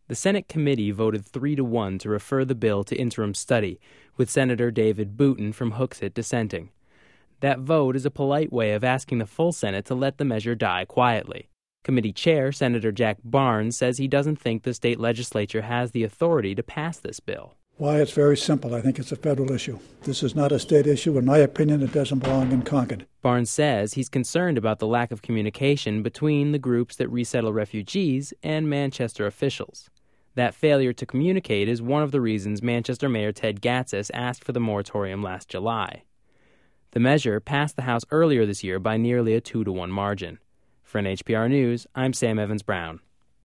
The Senate committee voted 3-1 to refer the bill to interim study, with Senator David Booten from Hooksett dissenting. That vote is a polite way of asking the full Senate to let the measure die quietly. Committee Chair Senator Jack Barnes says he doesn't think the state legislature has the authority to pass this bill. Why? It's very simple. I think it's a federal issue. This is not a state issue. In my opinion, it doesn't belong in Concord. Barnes says he's concerned about the lack of communication between the groups that resettle refugees and Manchester officials. That failure to communicate is one of the reasons Manchester Mayor Ted Gatsas asked for the moratorium last July. The measure passed the House earlier this year by nearly a 2-1 margin. For NHPR News, I'm Sam Evans-Brown.